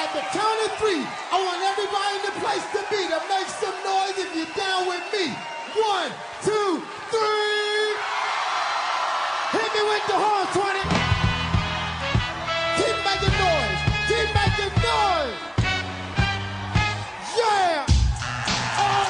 at the count of three, I want everybody in the place to be to make some noise if you're down with me. 1, 2, 3. Hit me with the horn, 20. Keep making noise. Keep making noise. Yeah. Oh.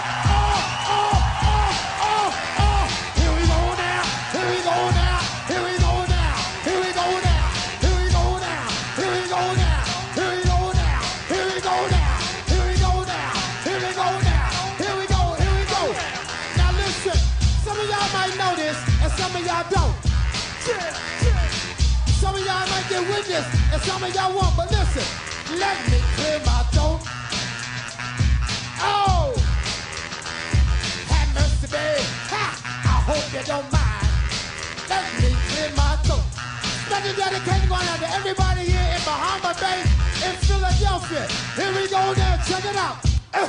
Here we go now. Here we go now. Here we go now. Here we go now. Here we go now. Here we go now. Here we go now. Here we go now. Here we go now. Here we go now. Here we go. Here we go. Now listen. Some of y'all might know this, and some of y'all don't. Some of y'all might get with this, and some of y'all won't. But listen, let me clear my throat. Oh, have mercy, babe. Ha! I hope you don't mind. Let me clear my throat. Special dedication going out to everybody here in Bahama Bay, in Philadelphia. Here we go now. Check it out.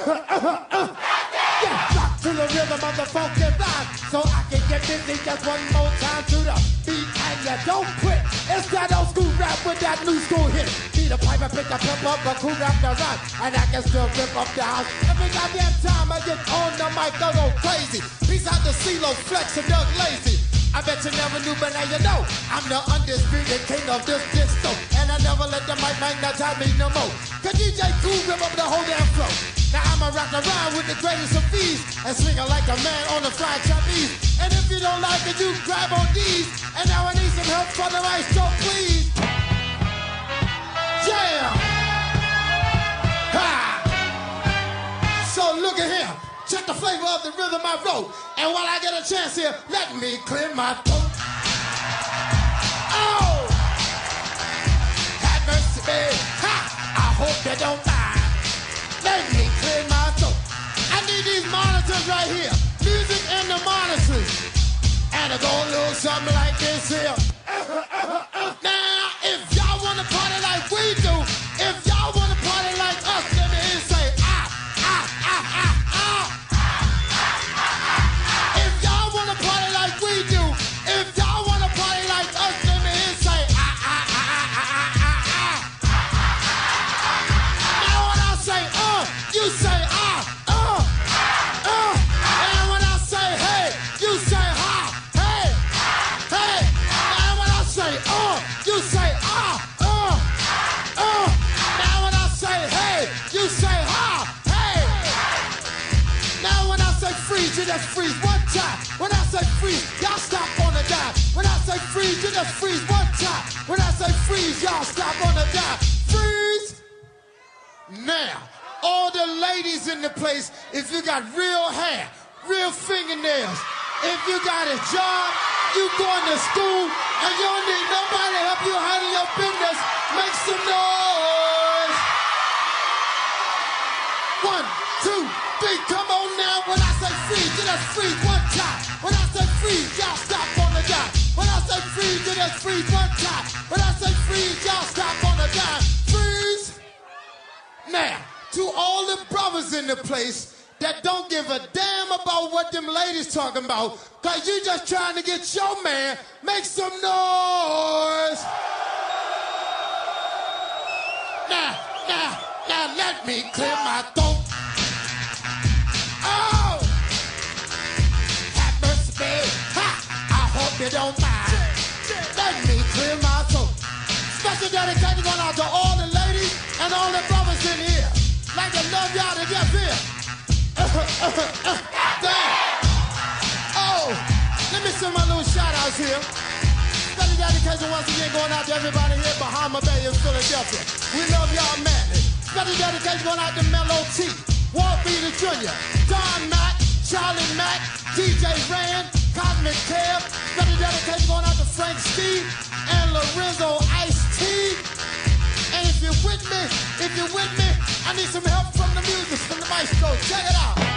Yeah, rock to the rhythm of the funky vibe, so I can get busy just one more time to the beat, and you don't quit. It's that old school rap with that new school hit. Beat a pipe and pick a pimp up, a cool rap the rhyme, and I can still rip up the house. Every goddamn time I get on the mic, I go crazy. Peace out to CeeLo, Flex, and Doug Lazy. I bet you never knew, but now you know I'm the undisputed king of this disco, and I never let the mic magnetize me no more. Cause DJ Cool rip up the whole damn flow. Now I'ma rock around with the greatest of ease and swing it like a man on the fried Chinese. And if you don't like it, you grab on these. And now I need some help for the right stroke, please. Yeah! Ha! So look at here. Check the flavor of the rhythm I wrote. And while I get a chance here, let me clear my throat. Oh! Have mercy, babe. Ha! I hope you don't mind. Let me clear my throat. I need these monitors right here. Music and the monitors. And it go a little something like this here. Now, if y'all wanna party like we do, if y'all wanna party like us, let me hear you say If y'all wanna party like we do, if y'all wanna party like us, let me hear you say Now when I say you say and when I say hey, you say ha, hey, hey. And when I say you say Now when I say hey, you say ha, hey. Now when I say freeze, you just freeze one time. When I say freeze, y'all stop on the dime. When I say freeze, you just freeze one time. When I say freeze, y'all stop on the dime. Freeze. Now, all the ladies in the place, if you got real hair, real fingernails, if you got a job, you going to school, and you don't need nobody to help you handle your business, make some noise. 1, 2, 3, come on now. When I say freeze, you just freeze one time. When I say freeze, y'all stop on the dime. When I say freeze, you just freeze one time. When I say freeze, y'all stop on the dime. Freeze. Now, to all the brothers in the place that don't give a damn about what them ladies talking about, cause you just trying to get your man, make some noise. Now, let me clear my throat. Oh! Have mercy, babe. Ha! I hope you don't mind. Let me clear my throat. Special dedication going out to all the ladies and all the brothers in here. Like I love y'all to death here. Damn. Oh, let me send my little shout outs here. Special dedication once again going out to everybody here in Bahama Bay in Philadelphia. We love y'all madly. Special dedication going out to Mellow T, Walt Beater Jr., Don Mack, Charlie Mack, DJ Rand, Cosmic Kev. Special dedication going out to Frank Steve and Lorenzo Ice-T. And if you're with me, I need some help from the music, from the maestro. Check it out.